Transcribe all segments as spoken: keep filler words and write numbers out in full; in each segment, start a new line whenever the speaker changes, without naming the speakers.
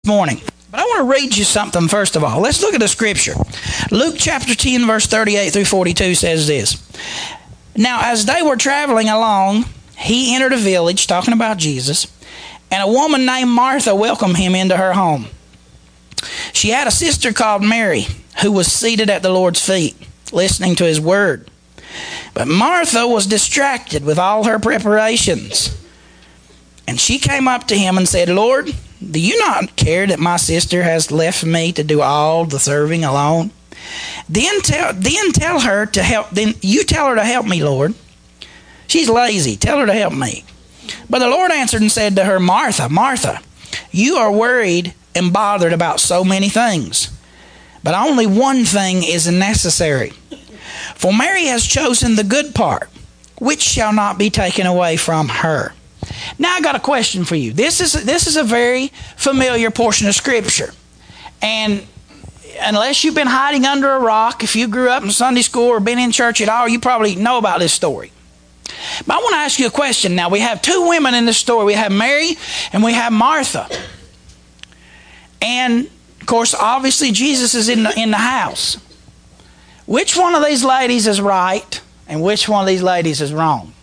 Morning. But I want to read you something first of all. Let's look at the scripture. Luke chapter ten, verse thirty-eight through forty-two says this. Now, as they were traveling along, he entered a village, talking about Jesus, and a woman named Martha welcomed him into her home. She had a sister called Mary, who was seated at the Lord's feet, listening to his word. But Martha was distracted with all her preparations. And she came up to him and said, Lord, do you not care that my sister has left me to do all the serving alone? Then tell, then tell her to help. Then you tell her to help me, Lord. She's lazy. Tell her to help me. But the Lord answered and said to her, Martha, Martha, you are worried and bothered about so many things, but only one thing is necessary. For Mary has chosen the good part, which shall not be taken away from her. Now I got a question for you. This is this is a very familiar portion of Scripture. And unless you've been hiding under a rock, if you grew up in Sunday school or been in church at all, you probably know about this story. But I want to ask you a question now. We have two women in this story. We have Mary and we have Martha. And, of course, obviously Jesus is in the, in the house. Which one of these ladies is right and which one of these ladies is wrong?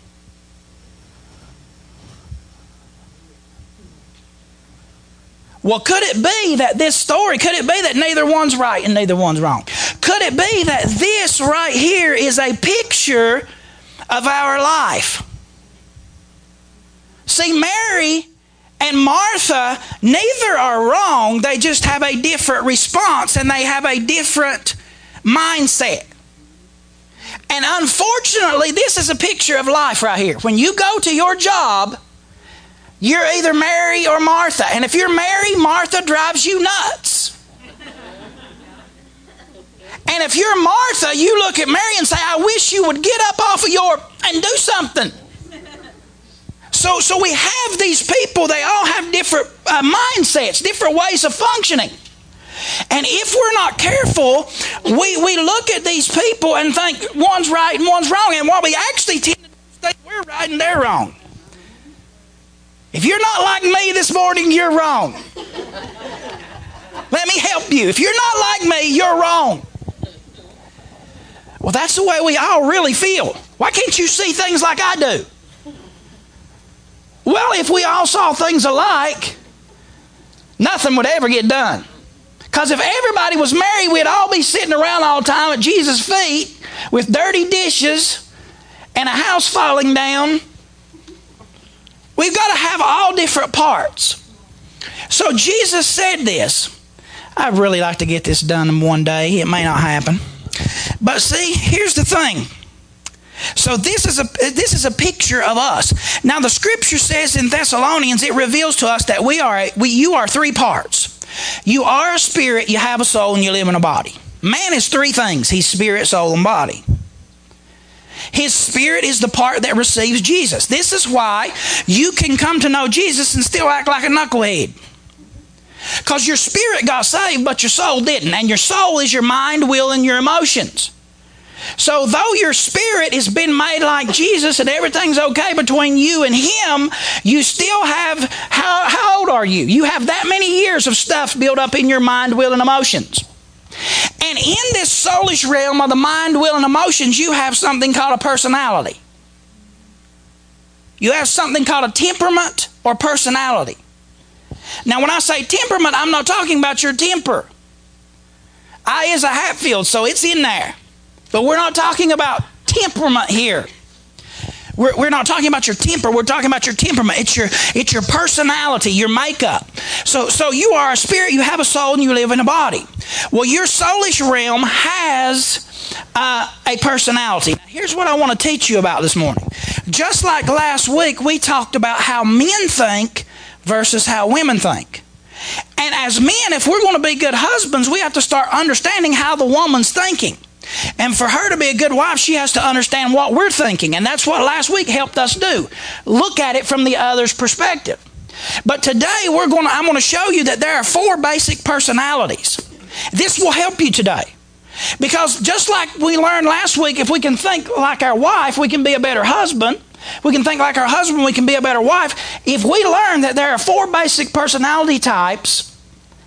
Well, could it be that this story, could it be that neither one's right and neither one's wrong? Could it be that this right here is a picture of our life? See, Mary and Martha, neither are wrong. They just have a different response and they have a different mindset. And unfortunately, this is a picture of life right here. When you go to your job, you're either Mary or Martha. And if you're Mary, Martha drives you nuts. And if you're Martha, you look at Mary and say, I wish you would get up off of your and do something. So, so we have these people, they all have different uh, mindsets, different ways of functioning. And if we're not careful, we, we look at these people and think one's right and one's wrong. And what we actually tend to do is think we're right and they're wrong. If you're not like me this morning, you're wrong. Let me help you. If you're not like me, you're wrong. Well, that's the way we all really feel. Why can't you see things like I do? Well, if we all saw things alike, nothing would ever get done. Because if everybody was married, we'd all be sitting around all the time at Jesus' feet with dirty dishes and a house falling down. We've got to have all different parts. So Jesus said this. I'd really like to get this done in one day. It may not happen. But see, here's the thing. So this is a this is a picture of us. Now the scripture says in Thessalonians, it reveals to us that we are we you are three parts. You are a spirit, you have a soul, and you live in a body. Man is three things. He's spirit, soul, and body. His spirit is the part that receives Jesus. This is why you can come to know Jesus and still act like a knucklehead. Because your spirit got saved, but your soul didn't. And your soul is your mind, will, and your emotions. So though your spirit has been made like Jesus and everything's okay between you and him, you still have, how, how old are you? You have that many years of stuff built up in your mind, will, and emotions. And in this soulish realm of the mind, will, and emotions, you have something called a personality. You have something called a temperament or personality. Now, when I say temperament, I'm not talking about your temper. I is a Hatfield, so it's in there. But we're not talking about temperament here. We're, we're not talking about your temper. We're talking about your temperament. It's your, it's your personality, your makeup. So, so you are a spirit, you have a soul, and you live in a body. Well, your soulish realm has uh, a personality. Now, here's what I want to teach you about this morning. Just like last week, we talked about how men think versus how women think. And as men, if we're going to be good husbands, we have to start understanding how the woman's thinking. And for her to be a good wife, she has to understand what we're thinking. And that's what last week helped us do. Look at it from the other's perspective. But today, we're going to, I'm going to show you that there are four basic personalities. This will help you today. Because just like we learned last week, if we can think like our wife, we can be a better husband. We can think like our husband, we can be a better wife. If we learn that there are four basic personality types,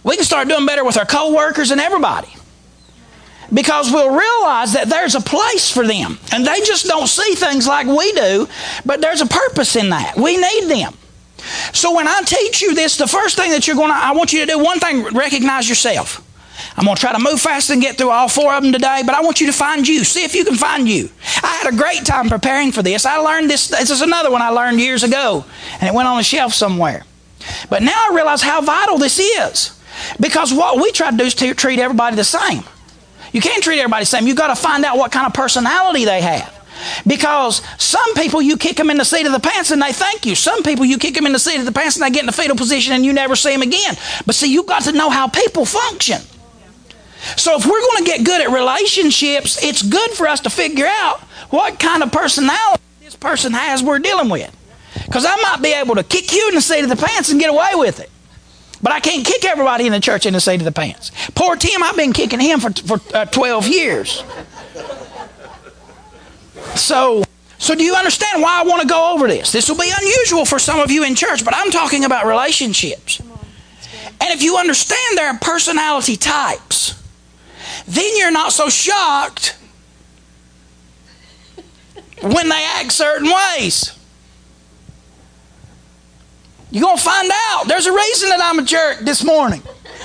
We can start doing better with our co-workers and everybody. Because we'll realize that there's a place for them. And they just don't see things like we do, but there's a purpose in that. We need them. So when I teach you this, the first thing that you're going to, I want you to do one thing, recognize yourself. I'm going to try to move fast and get through all four of them today, but I want you to find you. See if you can find you. I had a great time preparing for this. I learned this. This is another one I learned years ago, and it went on the shelf somewhere. But now I realize how vital this is. Because what we try to do is to treat everybody the same. You can't treat everybody the same. You've got to find out what kind of personality they have. Because some people, you kick them in the seat of the pants and they thank you. Some people, you kick them in the seat of the pants and they get in the fetal position and you never see them again. But see, you've got to know how people function. So if we're going to get good at relationships, it's good for us to figure out what kind of personality this person has we're dealing with. Because I might be able to kick you in the seat of the pants and get away with it. But I can't kick everybody in the church in the seat of the pants. Poor Tim, I've been kicking him for, for uh, twelve years. So, so do you understand why I want to go over this? This will be unusual for some of you in church, but I'm talking about relationships. And if you understand their personality types, then you're not so shocked when they act certain ways. You're going to find out. There's a reason that I'm a jerk this morning.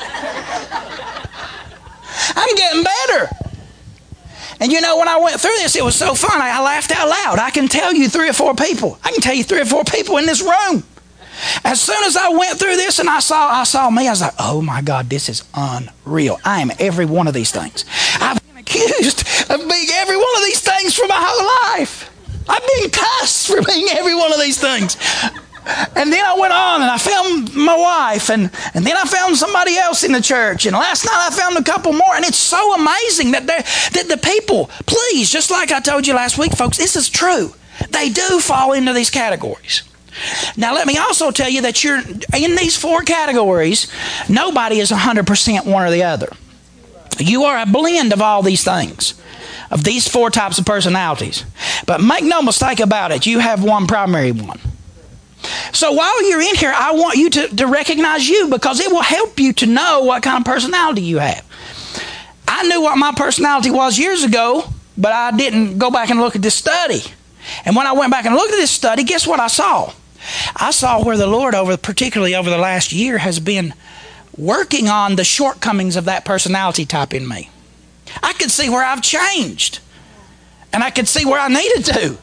I'm getting better. And you know, when I went through this, it was so fun. I, I laughed out loud. I can tell you three or four people. I can tell you three or four people in this room. As soon as I went through this and I saw I saw me, I was like, oh my God, this is unreal. I am every one of these things. I've been accused of being every one of these things for my whole life. I've been cussed for being every one of these things. And then I went on and I found my wife, and, and then I found somebody else in the church, and last night I found a couple more, and it's so amazing that, that the people, please, just like I told you last week, folks, this is true. They do fall into these categories. Now let me also tell you that you're in these four categories, nobody is one hundred percent one or the other. You are a blend of all these things, of these four types of personalities. But make no mistake about it, you have one primary one. So while you're in here, I want you to, to recognize you, because it will help you to know what kind of personality you have. I knew what my personality was years ago, but I didn't go back and look at this study. And when I went back and looked at this study, guess what I saw? I saw where the Lord, over particularly over the last year, has been working on the shortcomings of that personality type in me. I could see where I've changed, and I could see where I needed to.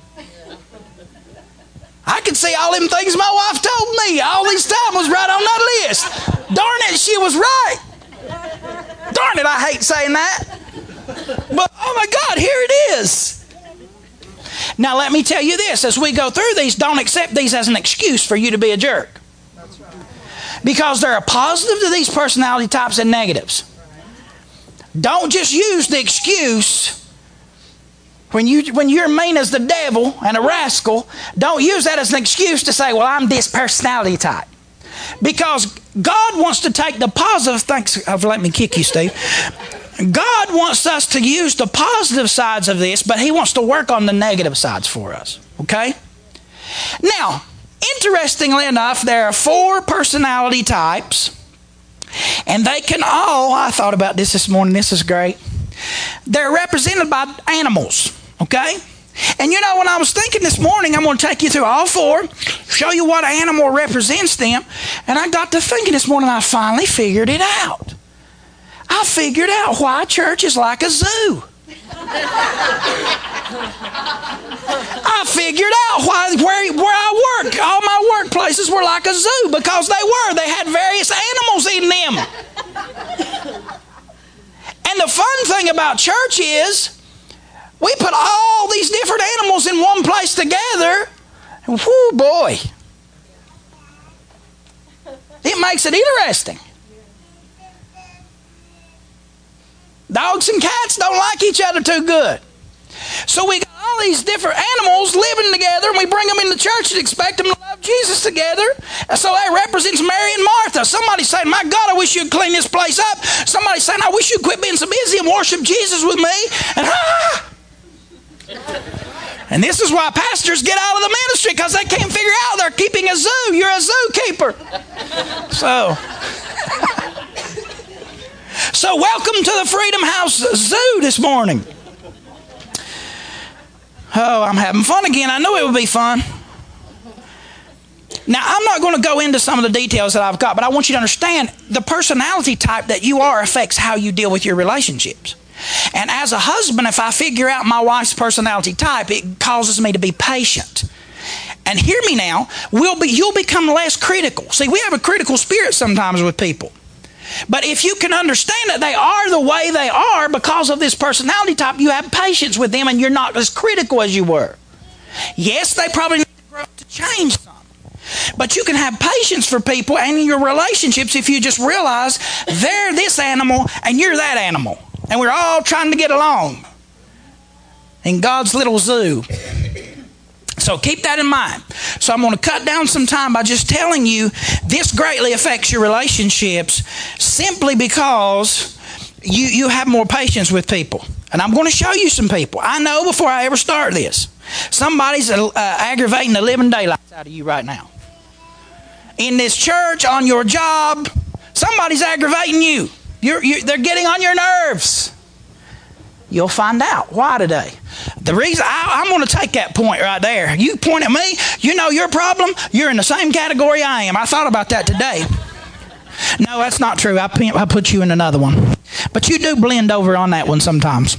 I could see all them things my wife told me all this time was right on that list. Darn it, she was right. Darn it, I hate saying that. But oh my God, here it is. Now let me tell you this, as we go through these, don't accept these as an excuse for you to be a jerk. Because there are positives to these personality types and negatives. Don't just use the excuse When, you, when you're mean as the devil and a rascal, don't use that as an excuse to say, well, I'm this personality type. Because God wants to take the positive, thanks for letting me kick you, Steve. God wants us to use the positive sides of this, but He wants to work on the negative sides for us. Okay? Now, interestingly enough, there are four personality types, and they can all, I thought about this this morning, this is great. They're represented by animals, okay? And you know, when I was thinking this morning, I'm going to take you through all four, show you what animal represents them, and I got to thinking this morning, I finally figured it out. I figured out why church is like a zoo. I figured out why where, where I work, all my workplaces were like a zoo, because they were. They had various animals in them. And the fun thing about church is we put all these different animals in one place together. And whoo, boy. It makes it interesting. Dogs and cats don't like each other too good. So we got all these different animals living together, and we bring them into church and expect them to love Jesus together. And so that represents Mary and Martha. Somebody saying, my God, I wish you'd clean this place up. Somebody saying, I wish you'd quit being so busy and worship Jesus with me. And ah! And this is why pastors get out of the ministry, because they can't figure out they're keeping a zoo. You're a zookeeper. So... So welcome to the Freedom House Zoo this morning. Oh, I'm having fun again. I knew it would be fun. Now, I'm not going to go into some of the details that I've got, but I want you to understand the personality type that you are affects how you deal with your relationships. And as a husband, if I figure out my wife's personality type, it causes me to be patient. And hear me now, we'll be, you'll become less critical. See, we have a critical spirit sometimes with people. But if you can understand that they are the way they are because of this personality type, you have patience with them and you're not as critical as you were. Yes, they probably need to grow up to change some. But you can have patience for people and in your relationships if you just realize they're this animal and you're that animal. And we're all trying to get along in God's little zoo. So keep that in mind. So I'm going to cut down some time by just telling you this greatly affects your relationships simply because you, you have more patience with people. And I'm going to show you some people. I know before I ever start this, somebody's uh, aggravating the living daylights out of you right now. In this church, on your job, somebody's aggravating you. You're, you're, they're getting on your nerves. You'll find out why today. The reason I, I'm going to take that point right there. You point at me, you know your problem, you're in the same category I am. I thought about that today. No, that's not true. I, I put you in another one. But you do blend over on that one sometimes.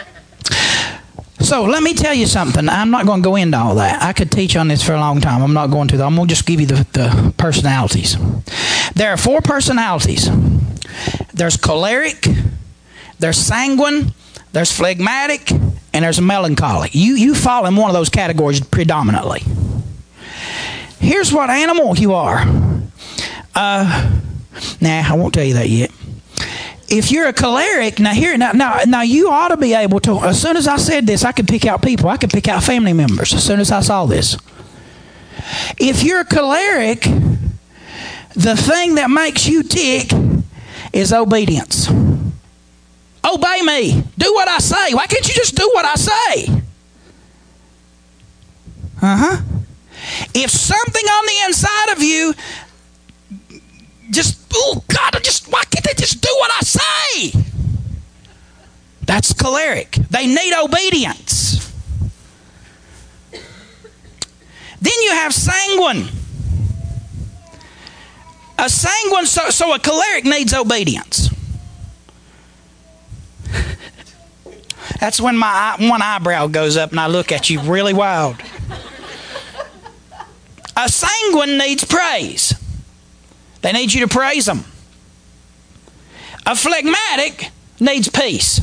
So let me tell you something. I'm not going to go into all that. I could teach on this for a long time. I'm not going to. I'm going to just give you the, the personalities. There are four personalities. There's choleric, there's sanguine, there's phlegmatic, and there's melancholy. You, you fall in one of those categories predominantly. Here's what animal you are. Uh, nah, I won't tell you that yet. If you're a choleric, now here, now, now, now you ought to be able to, as soon as I said this, I could pick out people. I could pick out family members as soon as I saw this. If you're a choleric, the thing that makes you tick is obedience. Obey me. Do what I say. Why can't you just do what I say? Uh-huh. If something on the inside of you just, oh God, just why can't they just do what I say? That's choleric. They need obedience. Then you have sanguine. A sanguine, so, so a choleric needs obedience. That's when my eye, one eyebrow goes up and I look at you really wild. A sanguine needs praise. They need you to praise them. A phlegmatic needs peace.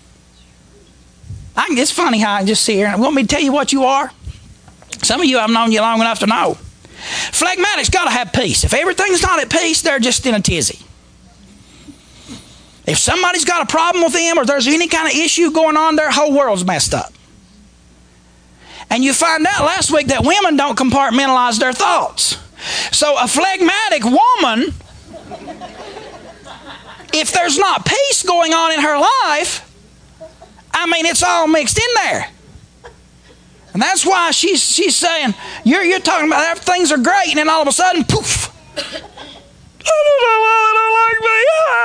I, it's funny how I just sit here and want me to tell you what you are? Some of you I've known you long enough to know. Phlegmatic's got to have peace. If everything's not at peace, they're just in a tizzy. If somebody's got a problem with them or there's any kind of issue going on, their whole world's messed up. And you find out last week that women don't compartmentalize their thoughts. So a phlegmatic woman, if there's not peace going on in her life, I mean, it's all mixed in there. And that's why she's she's saying, you're, you're talking about things are great, and then all of a sudden, poof. I don't know why they don't like me.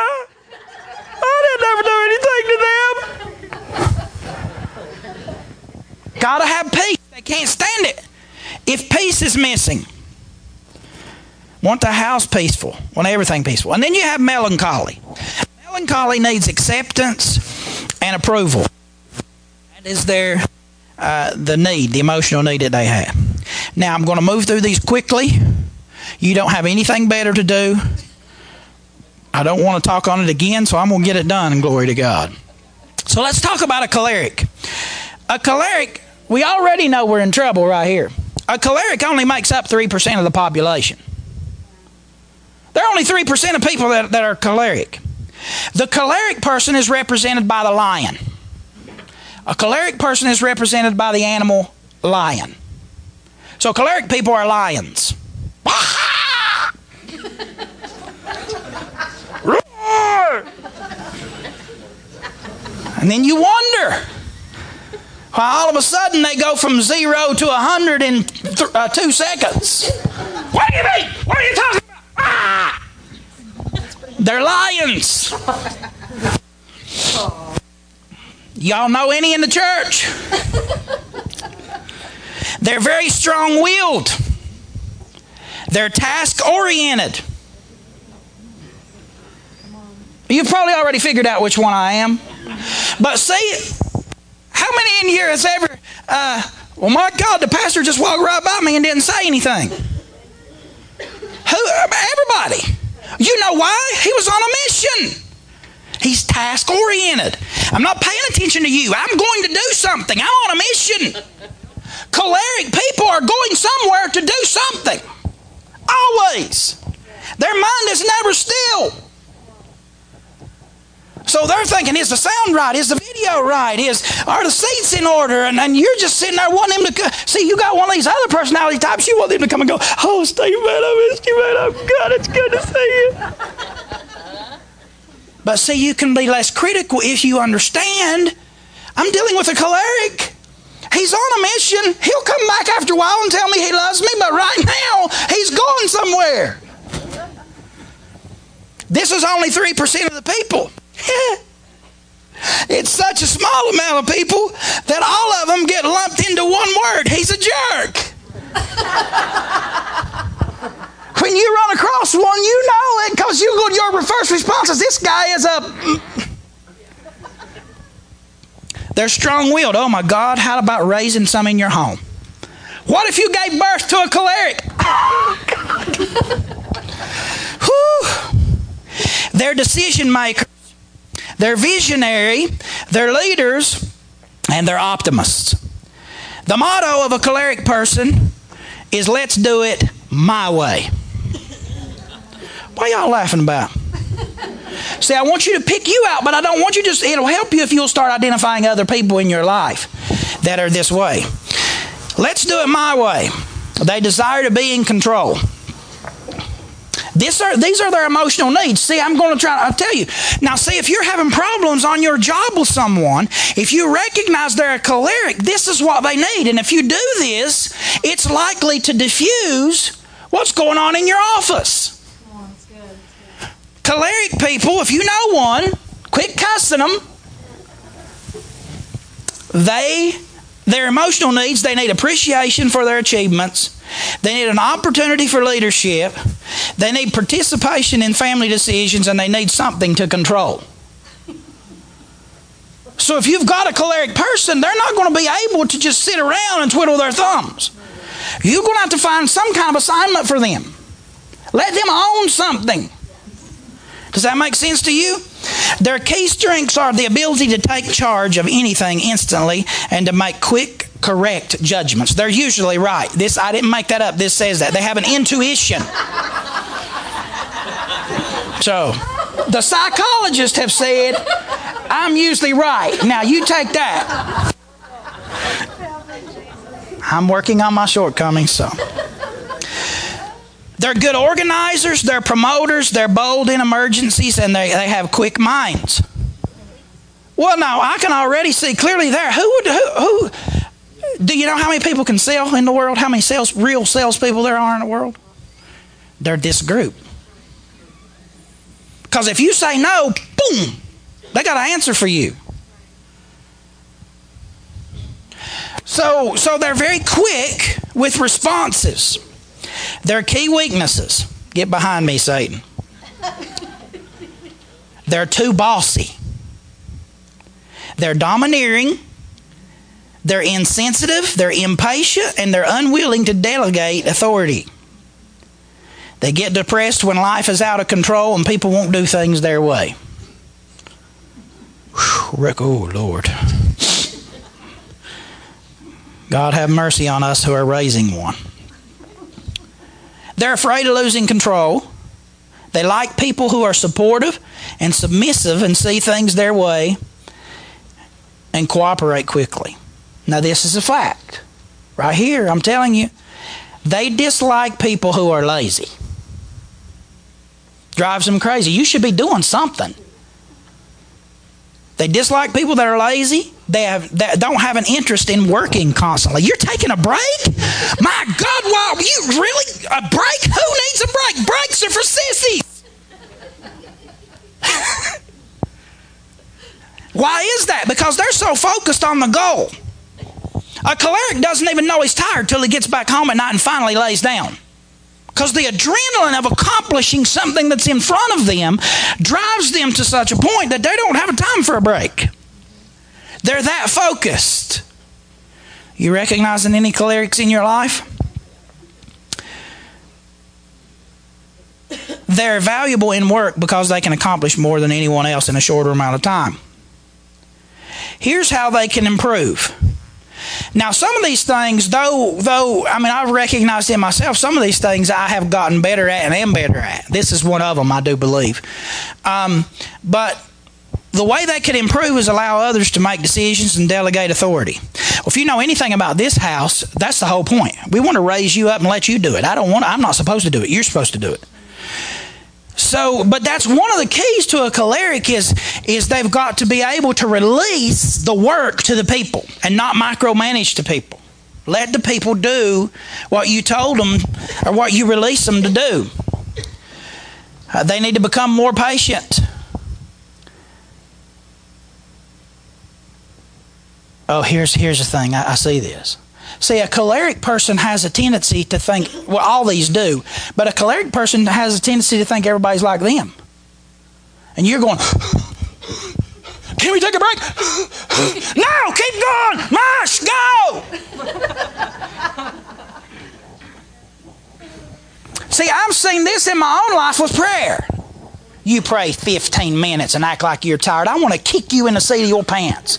I didn't ever do anything to them. Gotta have peace. They can't stand it. If peace is missing, want the house peaceful, want everything peaceful. And then you have melancholy. Melancholy needs acceptance and approval. That is their uh, the need, the emotional need that they have. Now I'm going to move through these quickly. You don't have anything better to do. I don't want to talk on it again, so I'm going to get it done, and glory to God. So let's talk about a choleric. A choleric, we already know we're in trouble right here. A choleric only makes up three percent of the population. There are only three percent of people that, that are choleric. The choleric person is represented by the lion. A choleric person is represented by the animal lion. So choleric people are lions. And then you wonder why all of a sudden they go from zero to a hundred in th- uh, two seconds. What do you mean? What are you talking about? Ah! They're lions. Y'all know any in the church? They're very strong-willed. They're task-oriented. You've probably already figured out which one I am. But see, how many in here has ever, uh, well, my God, the pastor just walked right by me and didn't say anything? Who? Everybody. You know why? He was on a mission. He's task-oriented. I'm not paying attention to you. I'm going to do something. I'm on a mission. Choleric people are going somewhere to do something. Always. Their mind is never still. So they're thinking, is the sound right? Is the video right? Is Are the seats in order? And, and you're just sitting there wanting them to... See, you got one of these other personality types. You want them to come and go, oh, Steve, man, I missed you, man. Oh, God, it's good to see you. But see, you can be less critical if you understand. I'm dealing with a choleric. He's on a mission. He'll come back after a while and tell me he loves me, but right now, he's going somewhere. This is only three percent of the people. It's such a small amount of people that all of them get lumped into one word. He's a jerk. When you run across one, you know it because you go. Your first response is, this guy is a... They're strong-willed. Oh, my God, how about raising some in your home? What if you gave birth to a choleric? Whew. They're decision makers. They're visionary. They're leaders. And they're optimists. The motto of a choleric person is, let's do it my way. What are y'all laughing about? See, I want you to pick you out, but I don't want you to just... It'll help you if you'll start identifying other people in your life that are this way. Let's do it my way. They desire to be in control. This are, these are their emotional needs. See, I'm going to try... I'll tell you. Now, see, if you're having problems on your job with someone, if you recognize they're a choleric, this is what they need. And if you do this, it's likely to diffuse what's going on in your office. Choleric people, if you know one, quit cussing them. They, their emotional needs, they need appreciation for their achievements. They need an opportunity for leadership. They need participation in family decisions, and they need something to control. So if you've got a choleric person, they're not going to be able to just sit around and twiddle their thumbs. You're going to have to find some kind of assignment for them. Let them own something. Does that make sense to you? Their key strengths are the ability to take charge of anything instantly and to make quick, correct judgments. They're usually right. This, I didn't make that up. This says that. They have an intuition. So, the psychologists have said, I'm usually right. Now, you take that. I'm working on my shortcomings, so... They're good organizers, they're promoters, they're bold in emergencies, and they, they have quick minds. Well, now, I can already see clearly there. Who would, who, who, do you know how many people can sell in the world? How many sales, real salespeople there are in the world? They're this group. Because if you say no, boom, they got an answer for you. So, so they're very quick with responses. Their key weaknesses. Get behind me, Satan. They're too bossy. They're domineering. They're insensitive. They're impatient. And they're unwilling to delegate authority. They get depressed when life is out of control and people won't do things their way. Whew, Rick, oh, Lord. God have mercy on us who are raising one. They're afraid of losing control. They like people who are supportive and submissive and see things their way and cooperate quickly. Now, this is a fact. Right here, I'm telling you. They dislike people who are lazy. Drives them crazy. You should be doing something. They dislike people that are lazy. They have that don't have an interest in working constantly. You're taking a break? My God, wow, you really a break? Who needs a break? Breaks are for sissies. Why is that? Because they're so focused on the goal. A choleric doesn't even know he's tired till he gets back home at night and finally lays down. Because the adrenaline of accomplishing something that's in front of them drives them to such a point that they don't have a time for a break. They're that focused. You recognizing any cholerics in your life? They're valuable in work because they can accomplish more than anyone else in a shorter amount of time. Here's how they can improve. Now, some of these things, though, though I mean, I've recognized in myself, some of these things I have gotten better at and am better at. This is one of them, I do believe. Um, but the way they could improve is allow others to make decisions and delegate authority. Well, if you know anything about this house, that's the whole point. We want to raise you up and let you do it. I don't want. I'm not supposed to do it. You're supposed to do it. So, but that's one of the keys to a choleric is, is they've got to be able to release the work to the people and not micromanage the people. Let the people do what you told them or what you release them to do. Uh, they need to become more patient. Oh, here's, here's the thing. I, I see this. See, a choleric person has a tendency to think, well, all these do, but a choleric person has a tendency to think everybody's like them. And you're going, can we take a break? No, keep going. Marsh, go. See, I've seen this in my own life with prayer. You pray fifteen minutes and act like you're tired. I want to kick you in the seat of your pants.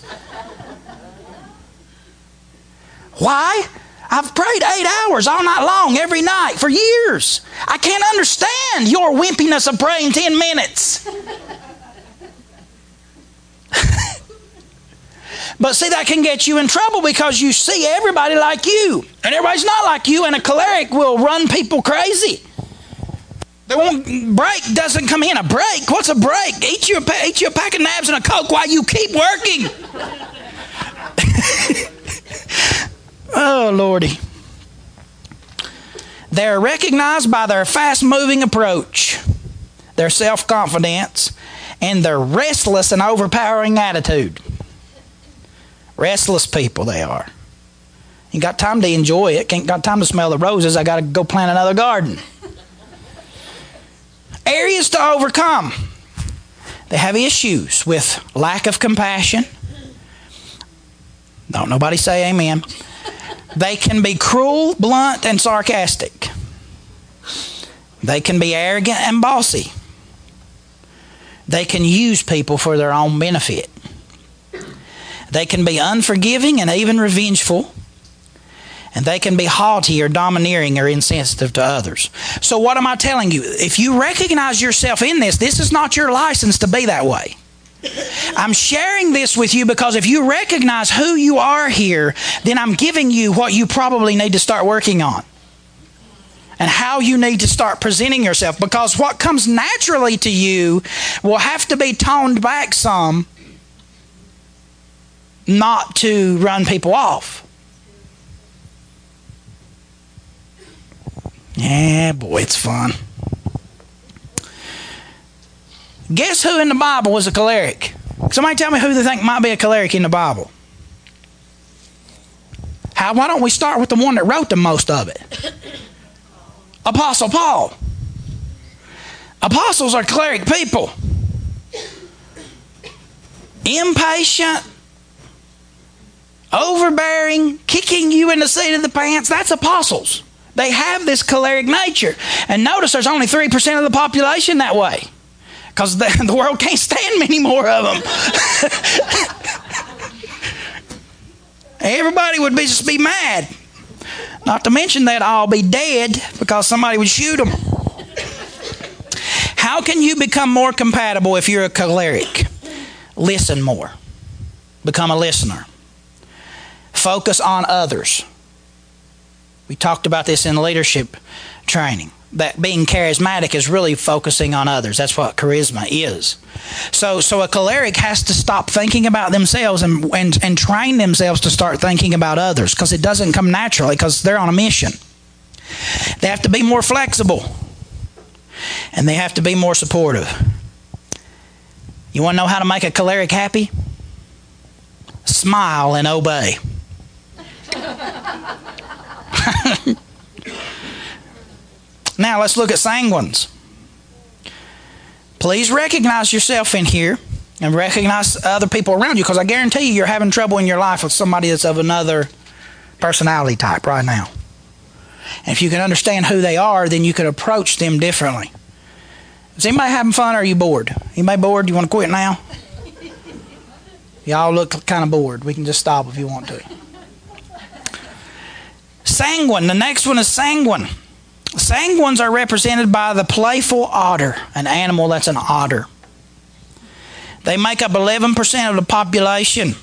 Why? I've prayed eight hours all night long, every night, for years. I can't understand your wimpiness of praying ten minutes. But see, that can get you in trouble because you see everybody like you. And everybody's not like you, and a choleric will run people crazy. They won't, break doesn't come in. A break? What's a break? Eat you a, eat you a pack of nabs and a Coke while you keep working. Oh, Lordy. They're recognized by their fast-moving approach, their self-confidence, and their restless and overpowering attitude. Restless people they are. Ain't got time to enjoy it. Ain't got time to smell the roses. I got to go plant another garden. Areas to overcome. They have issues with lack of compassion. Don't nobody say amen. They can be cruel, blunt, and sarcastic. They can be arrogant and bossy. They can use people for their own benefit. They can be unforgiving and even revengeful. And they can be haughty or domineering or insensitive to others. So what am I telling you? If you recognize yourself in this, this is not your license to be that way. I'm sharing this with you because if you recognize who you are here, then I'm giving you what you probably need to start working on and how you need to start presenting yourself, because what comes naturally to you will have to be toned back some, not to run people off. Yeah, boy, it's fun. Guess who in the Bible was a choleric? Somebody tell me who they think might be a choleric in the Bible. How? Why don't we start with the one that wrote the most of it? Apostle Paul. Apostles are choleric people. Impatient, overbearing, kicking you in the seat of the pants. That's apostles. They have this choleric nature. And notice there's only three percent of the population that way. Because the, the world can't stand many more of them. Everybody would be just be mad. Not to mention they'd all be dead because somebody would shoot them. How can you become more compatible if you're a choleric? Listen more. Become a listener. Focus on others. We talked about this in leadership training. That being charismatic is really focusing on others. That's what charisma is. So so a choleric has to stop thinking about themselves and, and, and train themselves to start thinking about others, because it doesn't come naturally, because they're on a mission. They have to be more flexible. And they have to be more supportive. You want to know how to make a choleric happy? smile and obey. Now let's look at sanguines. Please recognize yourself in here and recognize other people around you, because I guarantee you you're having trouble in your life with somebody that's of another personality type right now. And if you can understand who they are, then you can approach them differently. Is anybody having fun or are you bored? Anybody bored? You want to quit now? Y'all look kind of bored. We can just stop if you want to. Sanguine. The next one is sanguine. Sanguines are represented by the playful otter, an animal that's an otter. They make up eleven percent of the population.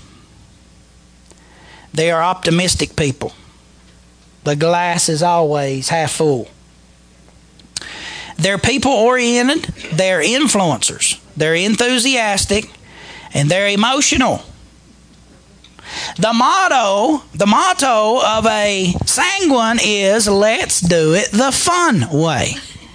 They are optimistic people. The glass is always half full. They're people-oriented. They're influencers. They're enthusiastic. And they're emotional. The motto, the motto of a sanguine is, let's do it the fun way.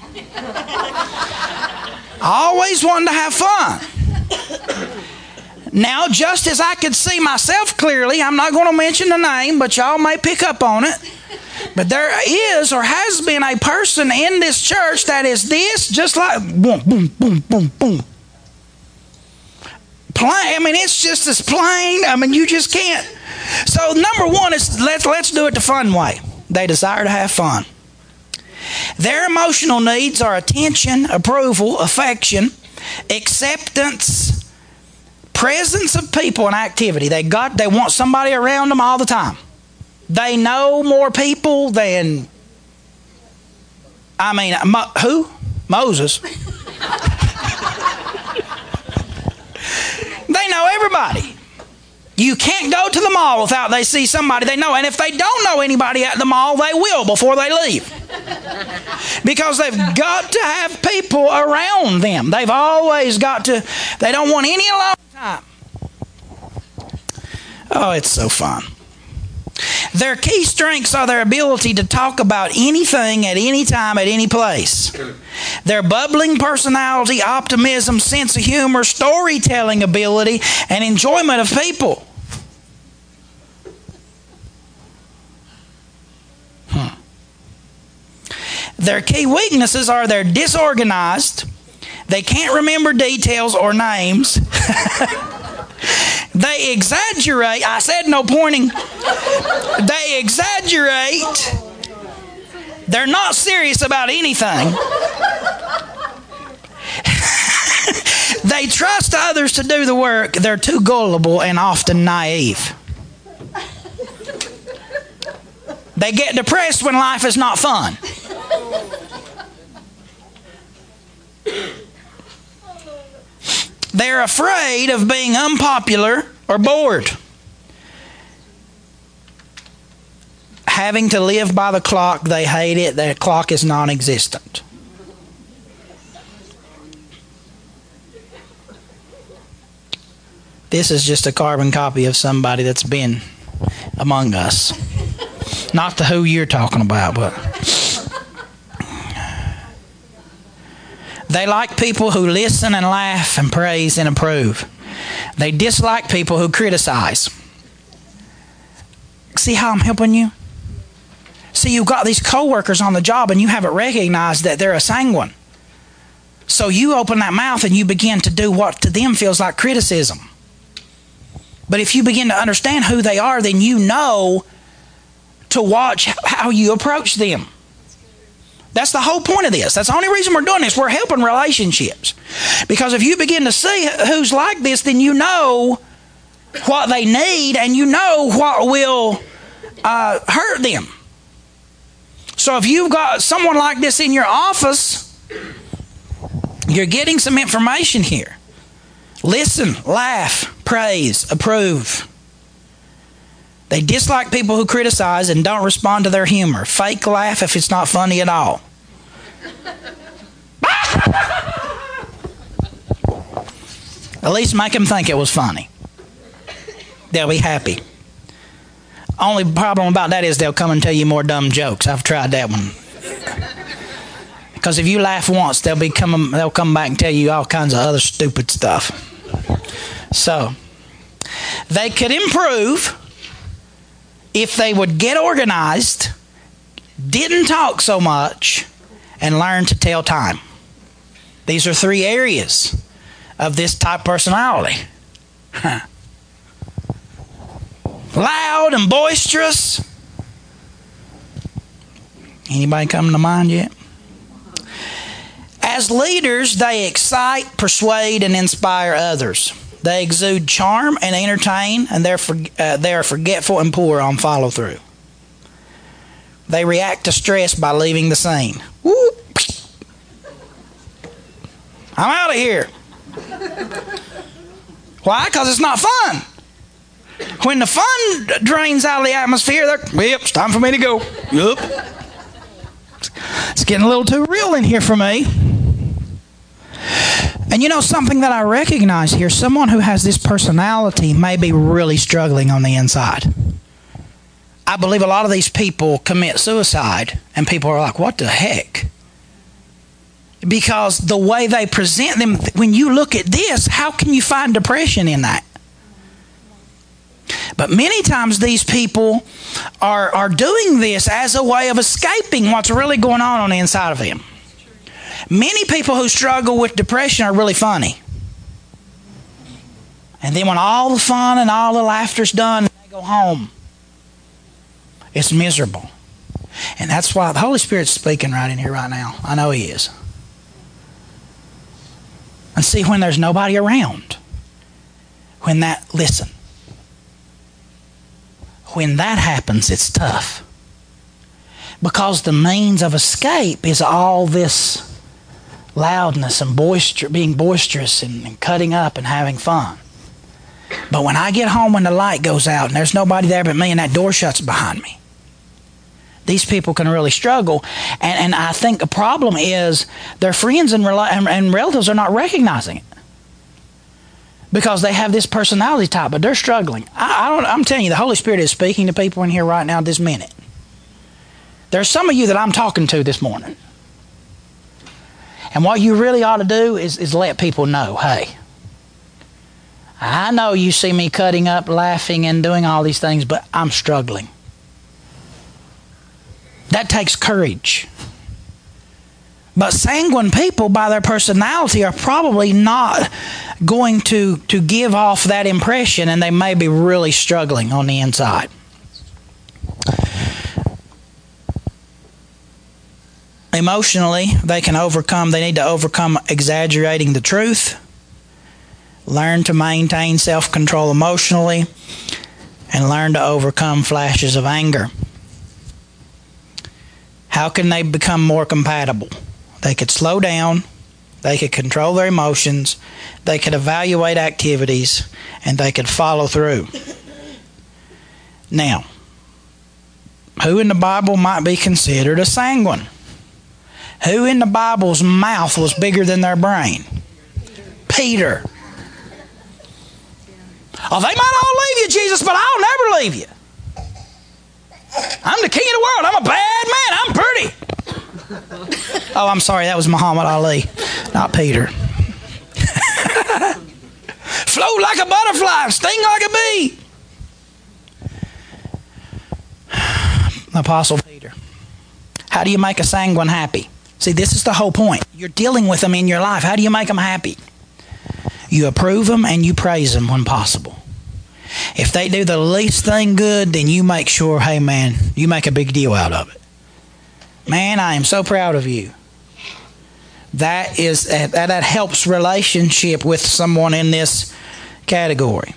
I always wanted to have fun. Now, just as I could see myself clearly, I'm not going to mention the name, but y'all may pick up on it. But there is or has been a person in this church that is this, just like boom, boom, boom, boom, boom. Plain. I mean, it's just as plain. I mean, you just can't. So number one is let's let's do it the fun way. They desire to have fun. Their emotional needs are attention, approval, affection, acceptance, presence of people, and activity. They got they want somebody around them all the time. They know more people than, I mean, Mo, who? Moses. They know everybody. You can't go to the mall without they see somebody they know. And if they don't know anybody at the mall, they will before they leave. Because they've got to have people around them. They've always got to, they don't want any alone time. Oh, it's so fun. Their key strengths are their ability to talk about anything at any time, at any place. Their bubbling personality, optimism, sense of humor, storytelling ability, and enjoyment of people. Hmm. Their key weaknesses are they're disorganized. They can't remember details or names. They exaggerate. I said no pointing. They exaggerate. They're not serious about anything. They trust others to do the work. They're too gullible and often naive. They get depressed when life is not fun. They're afraid of being unpopular or bored. Having to live by the clock, they hate it. Their clock is non-existent. This is just a carbon copy of somebody that's been among us. Not the who you're talking about, but... They like people who listen and laugh and praise and approve. They dislike people who criticize. See how I'm helping you? See, you've got these co-workers on the job and you haven't recognized that they're a sanguine. So you open that mouth and you begin to do what to them feels like criticism. But if you begin to understand who they are, then you know to watch how you approach them. That's the whole point of this. That's the only reason we're doing this. We're helping relationships. Because if you begin to see who's like this, then you know what they need and you know what will uh, hurt them. So if you've got someone like this in your office, you're getting some information here. Listen, laugh, praise, approve. They dislike people who criticize and don't respond to their humor. Fake laugh if it's not funny at all. At least make them think it was funny. They'll be happy. Only problem about that is they'll come and tell you more dumb jokes. I've tried that one. Because if you laugh once, they'll be coming, they'll come back and tell you all kinds of other stupid stuff. So, They could improve if they would get organized, didn't talk so much, and learn to tell time. These are three areas of this type personality. Loud and boisterous. Anybody coming to mind yet? As leaders, they excite, persuade, and inspire others. They exude charm and entertain, and they're for, uh, they are forgetful and poor on follow-through. They react to stress by leaving the scene. Whoop. I'm out of here. Why? Because it's not fun. When the fun drains out of the atmosphere, they're, yep, it's time for me to go. Yep. It's getting a little too real in here for me. And you know something that I recognize here, someone who has this personality may be really struggling on the inside. I believe a lot of these people commit suicide, and people are like, what the heck? Because the way they present them, when you look at this, how can you find depression in that? But many times these people are, are doing this as a way of escaping what's really going on on the inside of them. Many people who struggle with depression are really funny. And then when all the fun and all the laughter's done, they go home. It's miserable. And that's why the Holy Spirit's speaking right in here right now. I know He is. And see, when there's nobody around, when that, listen, when that happens, it's tough. Because the means of escape is all this loudness and boister, being boisterous and, and cutting up and having fun. But when I get home when the light goes out and there's nobody there but me and that door shuts behind me, these people can really struggle. And, and I think the problem is their friends and, rel- and, and relatives are not recognizing it. Because they have this personality type, but they're struggling. I, I don't, I'm telling you, the Holy Spirit is speaking to people in here right now this minute. There's some of you that I'm talking to this morning. And what you really ought to do is, is let people know, hey, I know you see me cutting up, laughing, and doing all these things, but I'm struggling. That takes courage. But sanguine people, by their personality, are probably not going to, to give off that impression, and they may be really struggling on the inside. Emotionally, they can overcome, they need to overcome exaggerating the truth, learn to maintain self-control emotionally, and learn to overcome flashes of anger. How can they become more compatible? They could slow down, they could control their emotions, they could evaluate activities, and they could follow through. Now, who in the Bible might be considered a sanguine? Who in the Bible's mouth was bigger than their brain? Peter. Oh, they might all leave you, Jesus, but I'll never leave you. I'm the king of the world. I'm a bad man. I'm pretty. Oh, I'm sorry. That was Muhammad Ali, not Peter. Float like a butterfly, sting like a bee. Apostle Peter. How do you make a sanguine happy? See, this is the whole point. You're dealing with them in your life. How do you make them happy? You approve them and you praise them when possible. If they do the least thing good, then you make sure, hey man, you make a big deal out of it. Man, I am so proud of you. That is that, that helps relationship with someone in this category.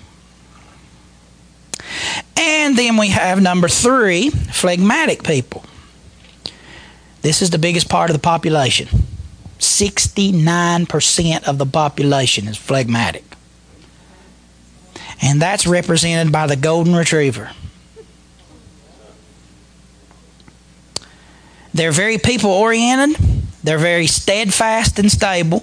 And then we have number three, phlegmatic people. This is the biggest part of the population. sixty-nine percent of the population is phlegmatic. And that's represented by the golden retriever. They're very people-oriented. They're very steadfast and stable.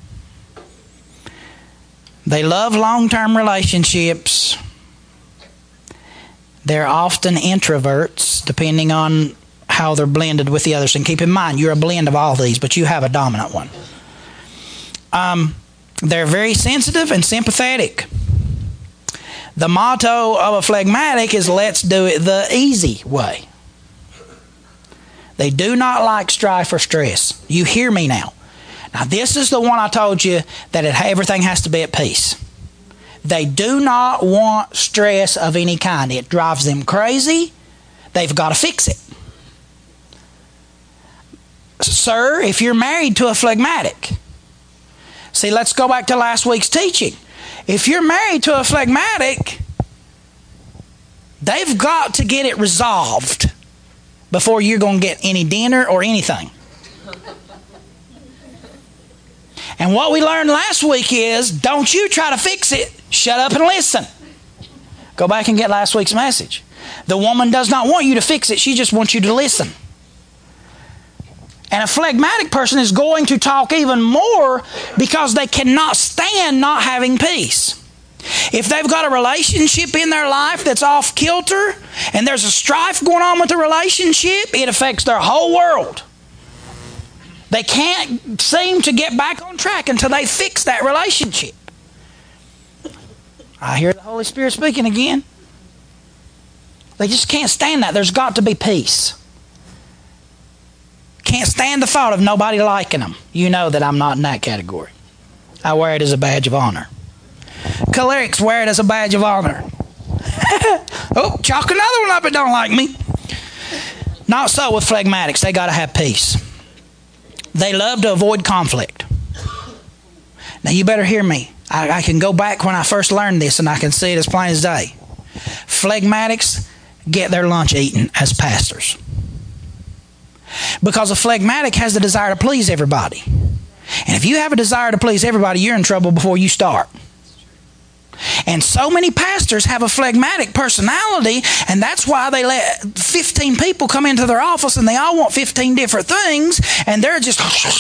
They love long-term relationships. They're often introverts, depending on how they're blended with the others. And keep in mind, you're a blend of all these, but you have a dominant one. Um, they're very sensitive and sympathetic. The motto of a phlegmatic is let's do it the easy way. They do not like strife or stress. You hear me now. Now this is the one I told you that it, everything has to be at peace. They do not want stress of any kind. It drives them crazy. They've got to fix it. Sir, if you're married to a phlegmatic, see, let's go back to last week's teaching. If you're married to a phlegmatic, they've got to get it resolved before you're going to get any dinner or anything. And what we learned last week is, don't you try to fix it. Shut up and listen. Go back and get last week's message. The woman does not want you to fix it. She just wants you to listen. And a phlegmatic person is going to talk even more because they cannot stand not having peace. If they've got a relationship in their life that's off kilter and there's a strife going on with the relationship, it affects their whole world. They can't seem to get back on track until they fix that relationship. I hear the Holy Spirit speaking again. They just can't stand that. There's got to be peace. Can't stand the thought of nobody liking them. You know that I'm not in that category. I wear it as a badge of honor. Cholerics wear it as a badge of honor. Oh, chalk another one up that don't like me. Not so with phlegmatics. They got to have peace. They love to avoid conflict. Now you better hear me. I, I can go back when I first learned this and I can see it as plain as day. Phlegmatics get their lunch eaten as pastors. Because a phlegmatic has the desire to please everybody. And if you have a desire to please everybody, you're in trouble before you start. And so many pastors have a phlegmatic personality, and that's why they let fifteen people come into their office and they all want fifteen different things, and they're just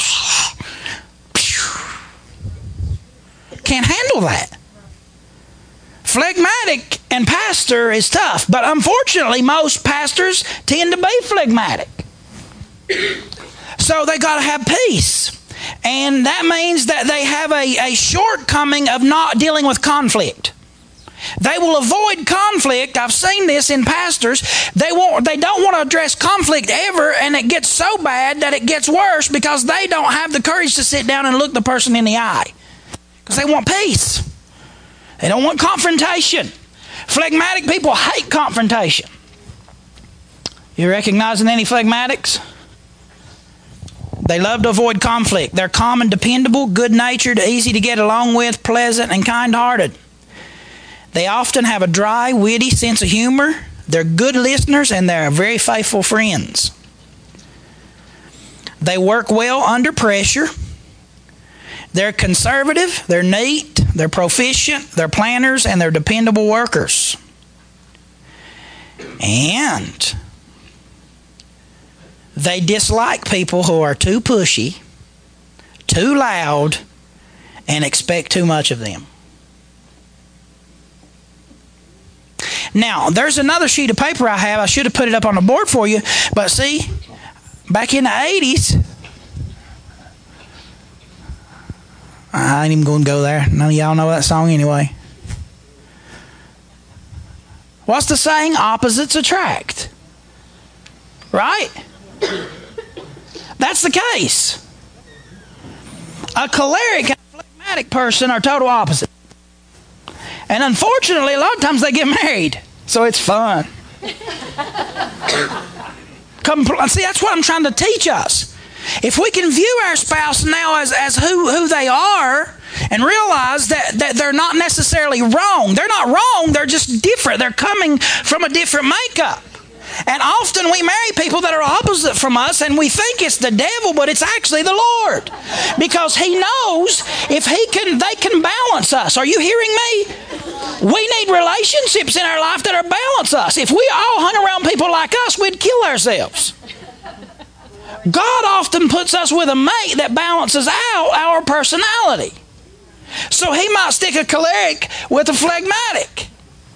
can't handle that. Phlegmatic and pastor is tough, but unfortunately most pastors tend to be phlegmatic. So they got to have peace. And that means that they have a, a shortcoming of not dealing with conflict. They will avoid conflict. I've seen this in pastors. They won't, they don't want to address conflict ever, and it gets so bad that it gets worse because they don't have the courage to sit down and look the person in the eye. Because they want peace. They don't want confrontation. Phlegmatic people hate confrontation. You recognizing any phlegmatics? They love to avoid conflict. They're calm and dependable, good-natured, easy to get along with, pleasant, and kind-hearted. They often have a dry, witty sense of humor. They're good listeners, and they're very faithful friends. They work well under pressure. They're conservative, they're neat, they're proficient, they're planners, and they're dependable workers. And they dislike people who are too pushy, too loud, and expect too much of them. Now, there's another sheet of paper I have. I should have put it up on the board for you. But see, back in the eighties, I ain't even going to go there. None of y'all know that song anyway. What's the saying? Opposites attract. Right? That's the case. A choleric and a phlegmatic person are total opposites. And unfortunately, a lot of times they get married. So it's fun. Compl- See, that's what I'm trying to teach us. If we can view our spouse now as, as who, who they are and realize that, that they're not necessarily wrong. They're not wrong. They're just different. They're coming from a different makeup. And often we marry people that are opposite from us and we think it's the devil, but it's actually the Lord. Because He knows if He can, they can balance us. Are you hearing me? We need relationships in our life that are balance us. If we all hung around people like us, we'd kill ourselves. God often puts us with a mate that balances out our personality. So He might stick a choleric with a phlegmatic.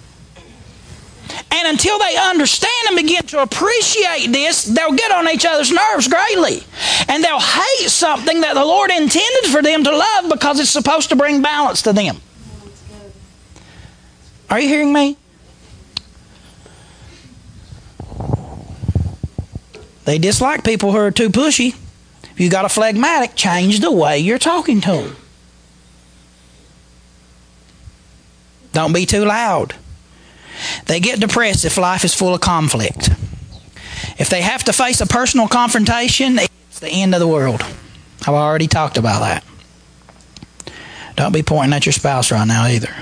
And until they understand and begin to appreciate this, they'll get on each other's nerves greatly. And they'll hate something that the Lord intended for them to love because it's supposed to bring balance to them. Are you hearing me? They dislike people who are too pushy. If you got a phlegmatic, change the way you're talking to them. Don't be too loud. They get depressed if life is full of conflict. If they have to face a personal confrontation, it's the end of the world. I've already talked about that. Don't be pointing at your spouse right now either.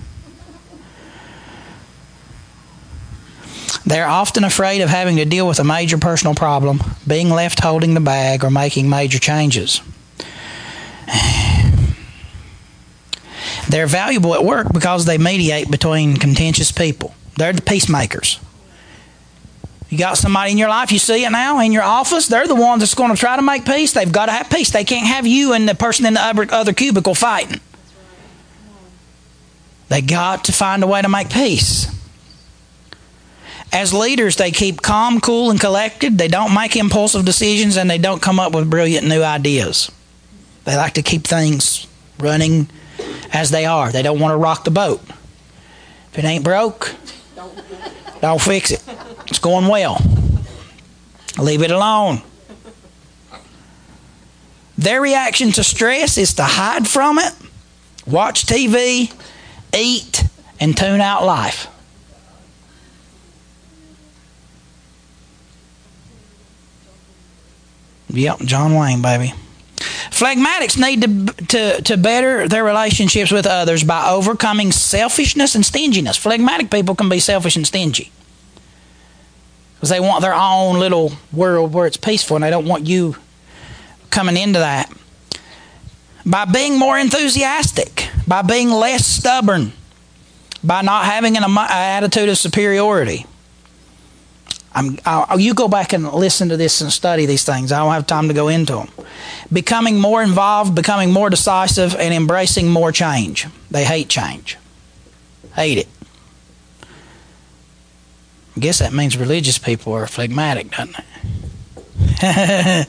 They're often afraid of having to deal with a major personal problem, being left holding the bag, or making major changes. They're valuable at work because they mediate between contentious people. They're the peacemakers. You got somebody in your life, you see it now, in your office, they're the ones that's going to try to make peace. They've got to have peace. They can't have you and the person in the other, other cubicle fighting. They got to find a way to make peace. As leaders, they keep calm, cool, and collected. They don't make impulsive decisions, and they don't come up with brilliant new ideas. They like to keep things running as they are. They don't want to rock the boat. If it ain't broke, don't fix it. It's going well. Leave it alone. Their reaction to stress is to hide from it, watch T V, eat, and tune out life. Yep, John Wayne, baby. Phlegmatics need to, to, to better their relationships with others by overcoming selfishness and stinginess. Phlegmatic people can be selfish and stingy because they want their own little world where it's peaceful, and they don't want you coming into that. By being more enthusiastic, by being less stubborn, by not having an, an attitude of superiority. I'm, I'll, you go back and listen to this and study these things. I don't have time to go into them. Becoming more involved, becoming more decisive, and embracing more change. They hate change. Hate it. I guess that means religious people are phlegmatic, doesn't it?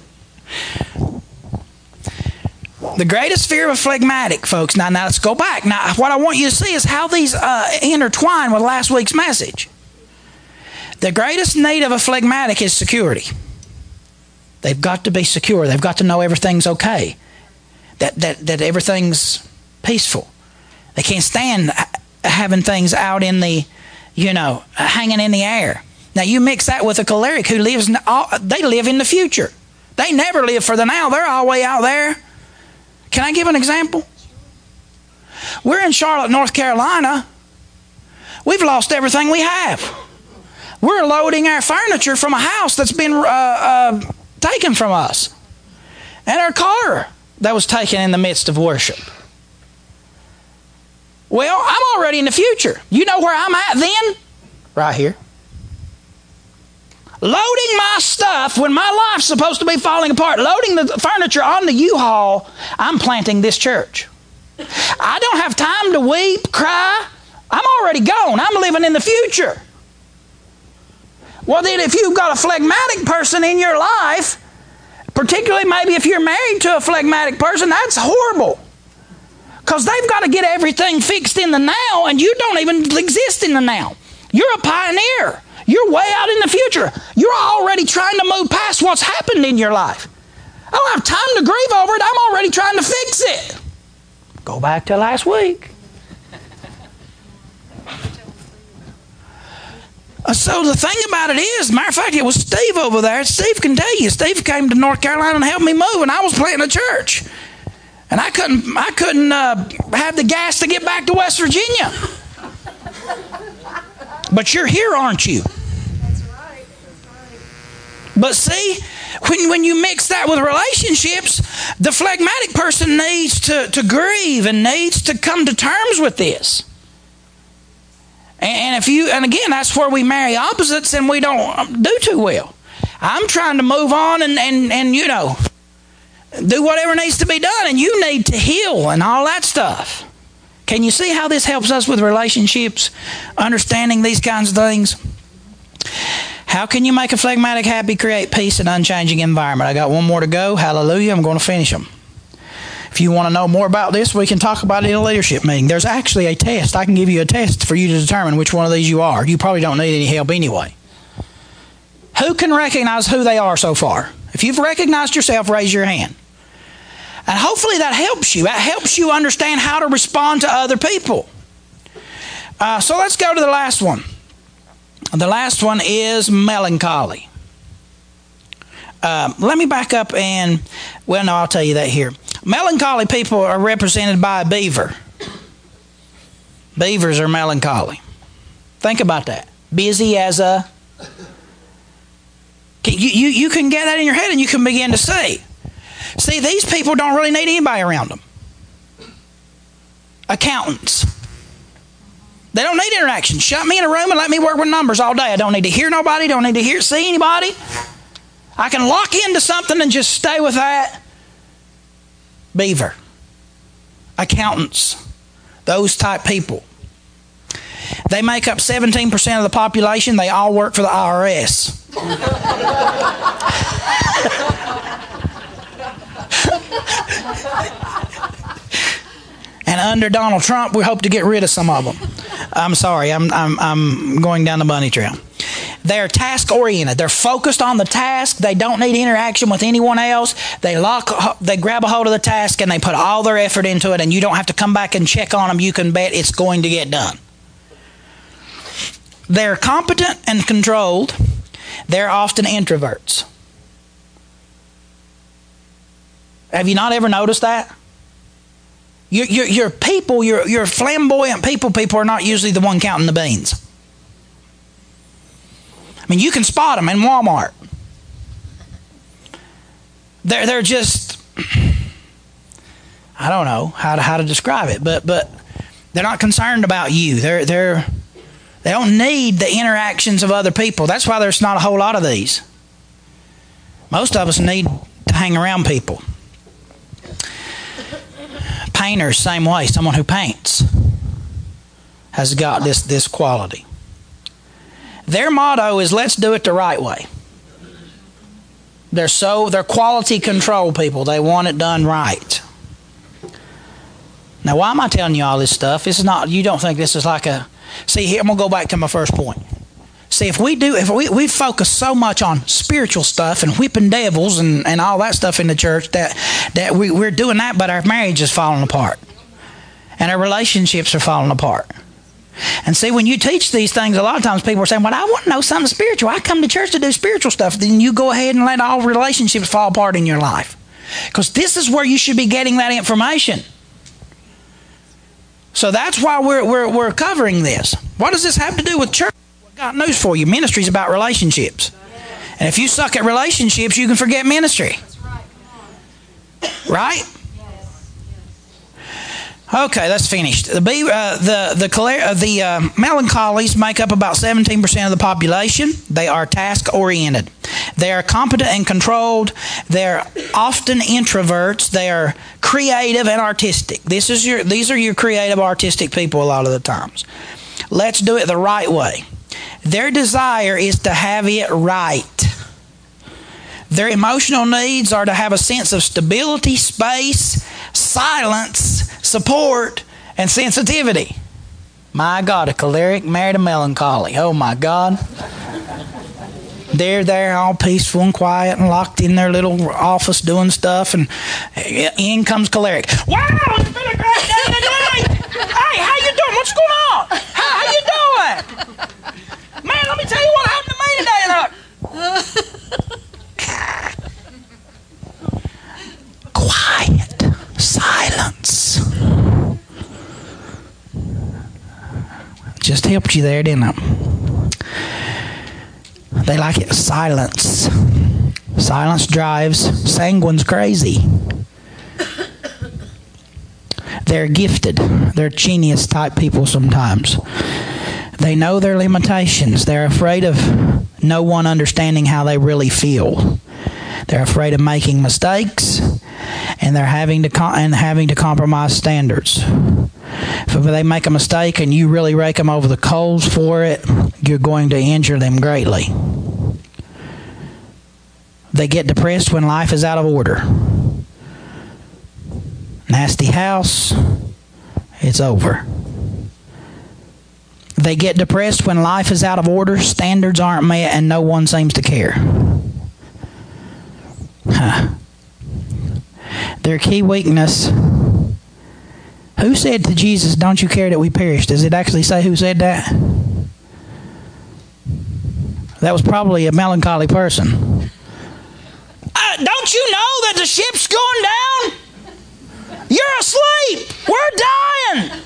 The greatest fear of a phlegmatic, folks. Now, now let's go back. Now, what I want you to see is how these uh, intertwine with last week's message. The greatest need of a phlegmatic is security. They've got to be secure. They've got to know everything's okay. That that that everything's peaceful. They can't stand having things out in the, you know, hanging in the air. Now you mix that with a choleric who lives, they live in the future. They never live for the now. They're all way out there. Can I give an example? We're in Charlotte, North Carolina. We've lost everything we have. We're loading our furniture from a house that's been uh, uh, taken from us. And our car that was taken in the midst of worship. Well, I'm already in the future. You know where I'm at then? Right here. Loading my stuff when my life's supposed to be falling apart. Loading the furniture on the U-Haul. I'm planting this church. I don't have time to weep, cry. I'm already gone. I'm living in the future. Well, then if you've got a phlegmatic person in your life, particularly maybe if you're married to a phlegmatic person, that's horrible. Because they've got to get everything fixed in the now, and you don't even exist in the now. You're a pioneer. You're way out in the future. You're already trying to move past what's happened in your life. I don't have time to grieve over it. I'm already trying to fix it. Go back to last week. So the thing about it is, matter of fact, it was Steve over there. Steve can tell you. Steve came to North Carolina and helped me move, and I was planting a church, and I couldn't, I couldn't uh, have the gas to get back to West Virginia. But you're here, aren't you?
That's right. That's right.
But see, when when you mix that with relationships, the phlegmatic person needs to to grieve and needs to come to terms with this. And if you, and again, that's where we marry opposites and we don't do too well. I'm trying to move on and, and, and, you know, do whatever needs to be done, and you need to heal and all that stuff. Can you see how this helps us with relationships, understanding these kinds of things? How can you make a phlegmatic happy, create peace and unchanging environment? I got one more to go. Hallelujah. I'm going to finish them. If you want to know more about this, we can talk about it in a leadership meeting. There's actually a test. I can give you a test for you to determine which one of these you are. You probably don't need any help anyway. Who can recognize who they are so far? If you've recognized yourself, raise your hand. And hopefully that helps you. That helps you understand how to respond to other people. Uh, so let's go to the last one. The last one is melancholy. Uh, let me back up and, well, no, I'll tell you that here. Melancholy people are represented by a beaver. Beavers are melancholy. Think about that. Busy as a... You, you, you can get that in your head and you can begin to see. See, these people don't really need anybody around them. Accountants. They don't need interaction. Shut me in a room and let me work with numbers all day. I don't need to hear nobody. Don't need to hear see anybody. I can lock into something and just stay with that. Beaver. Accountants. Those type people. They make up seventeen percent of the population. They all work for the I R S. And under Donald Trump, we hope to get rid of some of them. I'm sorry, I'm I'm I'm going down the bunny trail. They're task oriented. They're focused on the task. They don't need interaction with anyone else. They lock, they grab a hold of the task and they put all their effort into it. And you don't have to come back and check on them. You can bet it's going to get done. They're competent and controlled. They're often introverts. Have you not ever noticed that? Your, your, your people, your, your flamboyant people, people are not usually the one counting the beans. I mean, you can spot them in Walmart. They're, they're just, I don't know how to, how to describe it, but, but they're not concerned about you. They're, they're, they don't need the interactions of other people. That's why there's not a whole lot of these. Most of us need to hang around people. Painters, same way. Someone who paints has got this, this quality. Their motto is, let's do it the right way. They're so, they're quality control people. They want it done right. Now, why am I telling you all this stuff? This is not, you don't think this is like a, see, here, I'm going to go back to my first point. See, if we do, if we, we focus so much on spiritual stuff and whipping devils and, and all that stuff in the church that, that we, we're doing that, but our marriage is falling apart. And our relationships are falling apart. And see, when you teach these things, a lot of times people are saying, well, I want to know something spiritual. I come to church to do spiritual stuff. Then you go ahead and let all relationships fall apart in your life. Because this is where you should be getting that information. So that's why we're, we're, we're covering this. What does this have to do with church? Well, got news for you. Ministry is about relationships. And if you suck at relationships, you can forget ministry.
That's right. Come on.
Right? Okay, that's finished. The uh, the the uh, the uh, melancholies make up about seventeen percent of the population. They are task oriented. They are competent and controlled. They're often introverts. They are creative and artistic. This is your these are your creative, artistic people a lot of the times. Let's do it the right way. Their desire is to have it right. Their emotional needs are to have a sense of stability, space, silence, support, and sensitivity. My God, a choleric married a melancholy. Oh my God. They're there all peaceful and quiet and locked in their little office doing stuff, and in comes choleric. Wow, it's been a great day today. Hey, how you doing? What's going on? How, how you doing? Man, let me tell you what happened to me today. Quiet. Silence. Just helped you there, didn't it? They like it. Silence. Silence drives sanguines crazy. They're gifted. They're genius type people sometimes. They know their limitations. They're afraid of no one understanding how they really feel. They're afraid of making mistakes, and they're having to com- and having to compromise standards. If they make a mistake and you really rake them over the coals for it, you're going to injure them greatly. They get depressed when life is out of order. nasty house, it's over. They get depressed when life is out of order, standards aren't met, and no one seems to care. Huh. Their key weakness. Who said to Jesus, "Don't you care that we perish"? Does it actually say who said that? That was probably a melancholy person. Uh, don't you know that the ship's going down? You're asleep. We're dying.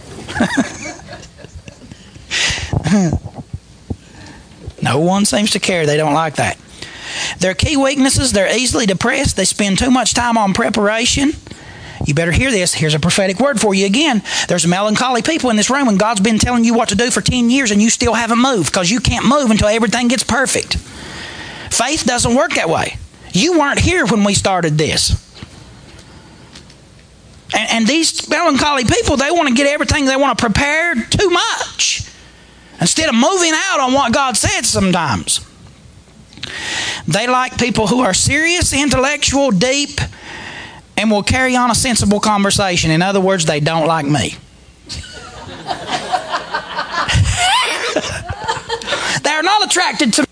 No one seems to care. They don't like that. Their key weaknesses, they're easily depressed. They spend too much time on preparation. You better hear this. Here's a prophetic word for you again. There's melancholy people in this room, and God's been telling you what to do for ten years, and you still haven't moved because you can't move until everything gets perfect. Faith doesn't work that way. You weren't here when we started this. And, and these melancholy people, they want to get everything, they want to prepare too much instead of moving out on what God said sometimes. They like people who are serious, intellectual, deep, and will carry on a sensible conversation. In other words, they don't like me. They're not attracted to me.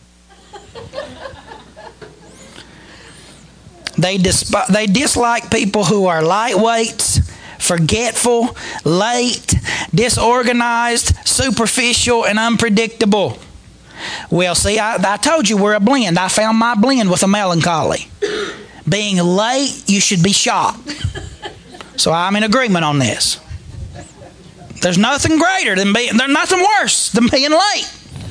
They, disp- they dislike people who are lightweights, forgetful, late, disorganized, superficial, and unpredictable. Well, see, I, I told you we're a blend. I found my blend with a melancholy. Being late, you should be shocked. So I'm in agreement on this. There's nothing greater than being, there's nothing worse than being late.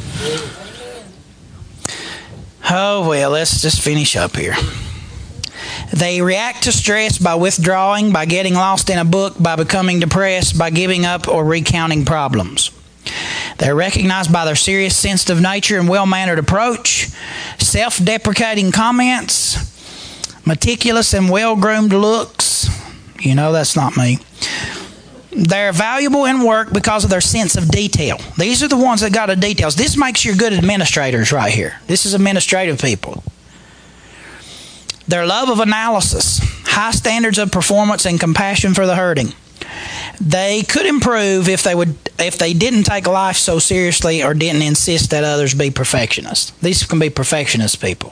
Oh, well, let's just finish up here. They react to stress by withdrawing, by getting lost in a book, by becoming depressed, by giving up or recounting problems. They're recognized by their serious, sensitive nature and well-mannered approach, self-deprecating comments, meticulous and well-groomed looks. You know that's not me. They're valuable in work because of their sense of detail. These are the ones that got the details. This makes you good administrators right here. This is administrative people. Their love of analysis, high standards of performance, and compassion for the hurting. They could improve if they would, if they didn't take life so seriously or didn't insist that others be perfectionists. These can be perfectionist people.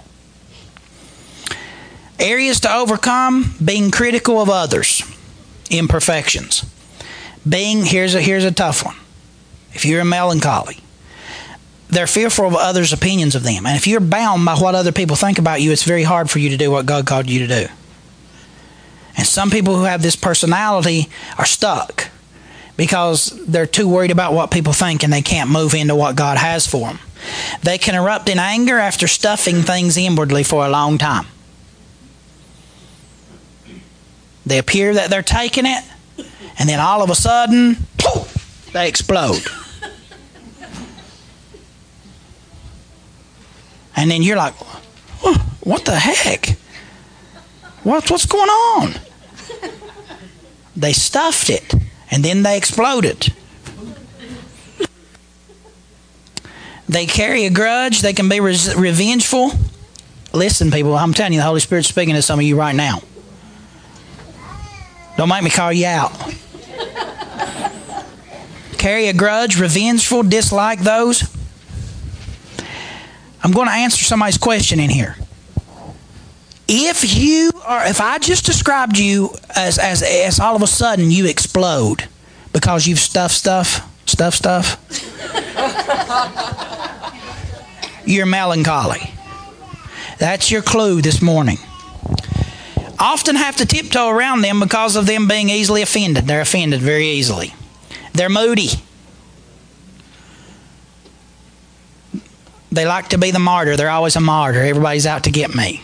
Areas to overcome: being critical of others, imperfections. Being, here's a, here's a tough one. If you're a melancholy, they're fearful of others' opinions of them. And if you're bound by what other people think about you, it's very hard for you to do what God called you to do. And some people who have this personality are stuck because they're too worried about what people think and they can't move into what God has for them. They can erupt in anger after stuffing things inwardly for a long time. They appear that they're taking it, and then all of a sudden, poof, they explode. And then you're like, what the heck? What, what's going on? They stuffed it, and then they exploded. They carry a grudge. They can be res- revengeful. Listen, people, I'm telling you, the Holy Spirit's speaking to some of you right now. Don't make me call you out. Carry a grudge, revengeful, dislike those. I'm going to answer somebody's question in here. If you are, if I just described you as, as, as all of a sudden you explode because you've stuffed stuff, stuff stuff, you're melancholy. That's your clue this morning. Often have to tiptoe around them because of them being easily offended. They're offended very easily. They're moody. They like to be the martyr. They're always a martyr. Everybody's out to get me.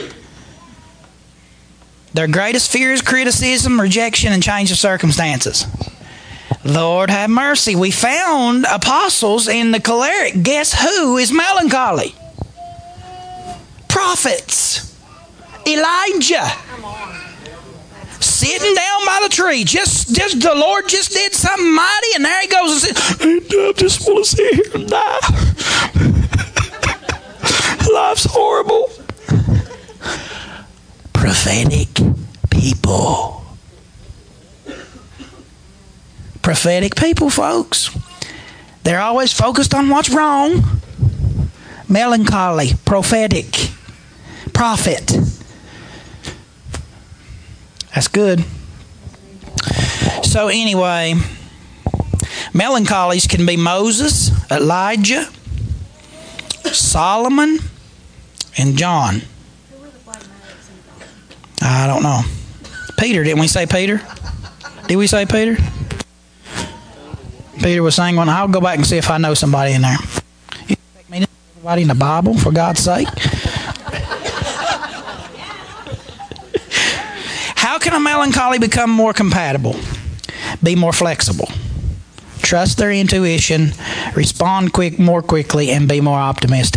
Their greatest fear is criticism, rejection, and change of circumstances. Lord have mercy. We found apostles in the choleric. Guess who is melancholy? Prophets. Elijah. Sitting down by the tree. Just, just the Lord just did something mighty, and there he goes and says, I just want to sit here and die. Life's horrible. Prophetic people. prophetic people, folks. They're always focused on what's wrong. Melancholy, prophetic, prophet. That's good. So anyway, melancholies can be Moses, Elijah, Solomon, and John. I don't know. Peter, didn't we say Peter? Did we say Peter? Peter was saying one. I'll go back and see if I know somebody in there. You expect me to know everybody in the Bible, for God's sake? How can a melancholy become more compatible? Be more flexible. Trust their intuition, respond quick, more quickly, and be more optimistic.